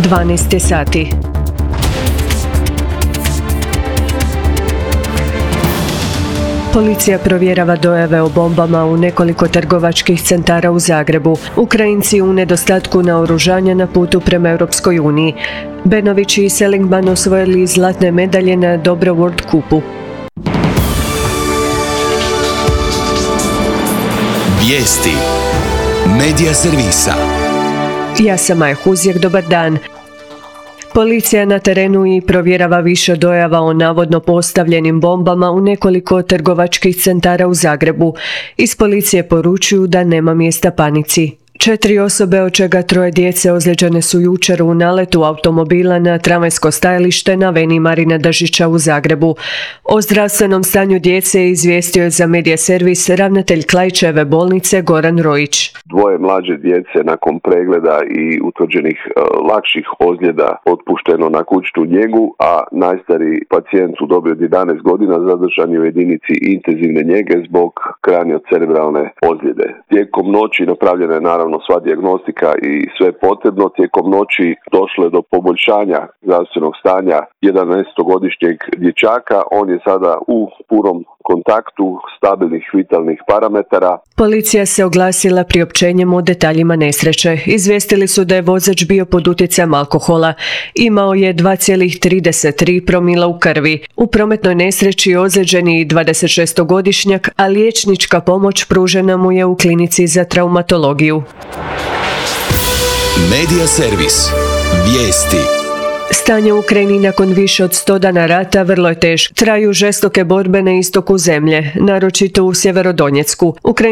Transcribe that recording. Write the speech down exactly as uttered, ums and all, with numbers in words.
dvanaest je sati. Policija provjerava dojave o bombama u nekoliko trgovačkih centara u Zagrebu. Ukrajinci u nedostatku naoružanja na putu prema Europskoj uniji. Benović i Selingman osvojili zlatne medalje na Dobro World Cupu. Vijesti Medija servisa. Ja sam Maja Huzjak, dobar dan. Policija na terenu i provjerava više dojava o navodno postavljenim bombama u nekoliko trgovačkih centara u Zagrebu. Iz policije poručuju da nema mjesta panici. Četiri osobe, od čega troje djece, ozlijeđene su jučer u naletu automobila na tramvajsko stajalište na Veni Marina Držića u Zagrebu. O zdravstvenom stanju djece izvijestio je za Medija servis ravnatelj Klaićeve bolnice Goran Rojić. Dvoje mlađe djece nakon pregleda i utvrđenih e, lakših ozljeda otpušteno na kućnu njegu, a najstariji pacijent u dobi od jedanaest godina zadržan je u jedinici intenzivne njege zbog kraniocerebralne ozljede. Tijekom noći napravljena je naravno sva dijagnostika i sve potrebno. Tijekom noći došlo je do poboljšanja zdravstvenog stanja jedanaestogodišnjeg dječaka. On je sada u punom kontaktu stabilnih vitalnih parametara. Policija se oglasila priopćenjem o detaljima nesreće. Izvijestili su da je vozač bio pod utjecajem alkohola. Imao je dva zarez trideset tri promila u krvi. U prometnoj nesreći ozlijeđen je dvadesetšestogodišnjak, a liječnička pomoć pružena mu je u klinici za traumatologiju. Medija servis. Vijesti. Stanje u Ukrajini nakon više od sto dana rata vrlo je teško. Traju žestoke borbe na istoku zemlje, naročito u Sjeverodonjecku.